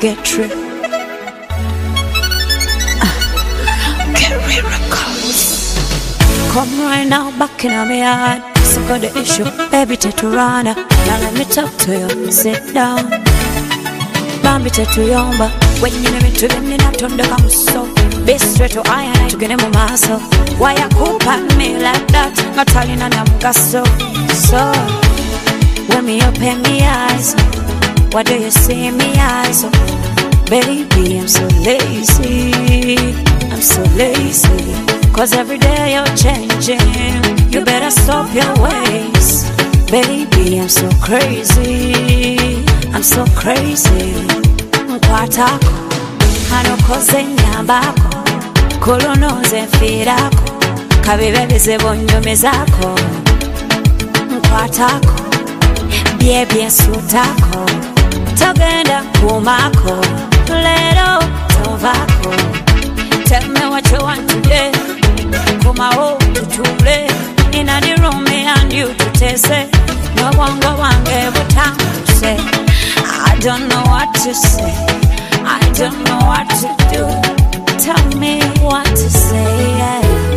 get tripped. Get records. Come right now, back in my yard. So got the issue, baby Teturana. Now let me talk to you, sit down. Bambi Tetuyomba. When you never to them, you not turn the house so. Be straight to iron, to get them a muscle. Why you coop at me like that? Not telling on them gasso. So, when me open me eyes, what do you see in me eyes? Baby, I'm so lazy. I'm so lazy. Cause every day you're changing. You better stop your ways. Baby, I'm so crazy. I'm so crazy. Mkwatako Hanokoze nyambako Kolonoze firako Kabibebeze bonyomezako Mkwatako Byebye sutako Togenda kumako Lero tovako. Tell me what you want today. Kumao tutule Inna the room me and you to taste it. No one go and give a time to say I don't know what to say. I don't know what to do. Tell me what to say, yeah,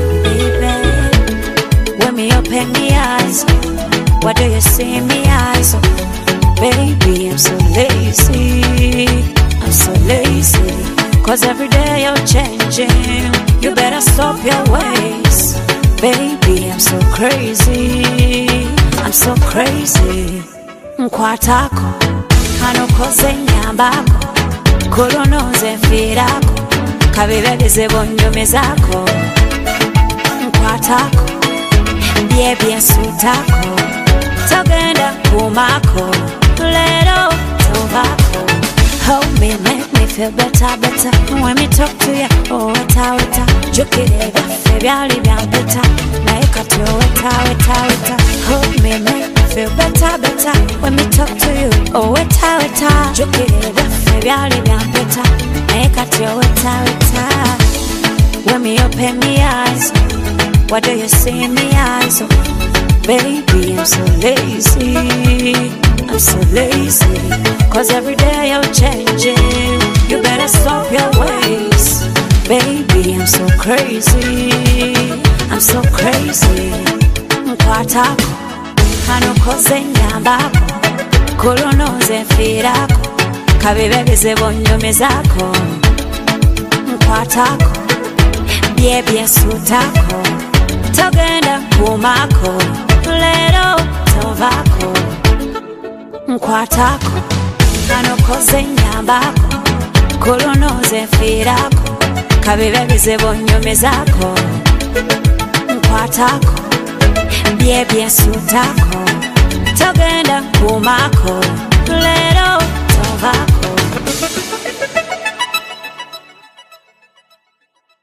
baby. When me open me eyes, what do you see in me eyes? Baby, I'm so lazy. I'm so lazy. Cause every day you're changing. You better stop your ways. Baby, I'm so crazy. I'm so crazy. Mkwatako Hanokoze nyambako Kolonoze firako Kabibebeze bonyomezako Mkwatako Byebye sutako Togenda kumako Lero tovako. Hold me, make me feel better, better. When me talk to you, oh, weta, weta. Jukirega, febyali bya better. Naika to weta, weta, weta. Hold me, make me feel better, better. When me talk to you, oh, weta, weta. Jukirega, febyali bya better. Naika to weta, weta. When me open me eyes, what do you see in me eyes? Oh, baby, I'm so lazy. I'm so lazy. Cause every day you're changing. You better stop your ways. Baby, I'm so crazy. I'm so crazy. Mkwatako Hanokoze nyambako Kolonoze firako Kabibebeze bonyomezako Mkwatako Byebye sutako Togenda kumako Lero tovako. Mkwatako Hanokoze nyambako Kolonoze firako Kabibebeze bonyomezako Mkwatako Byebye sutako Togenda kumako Lero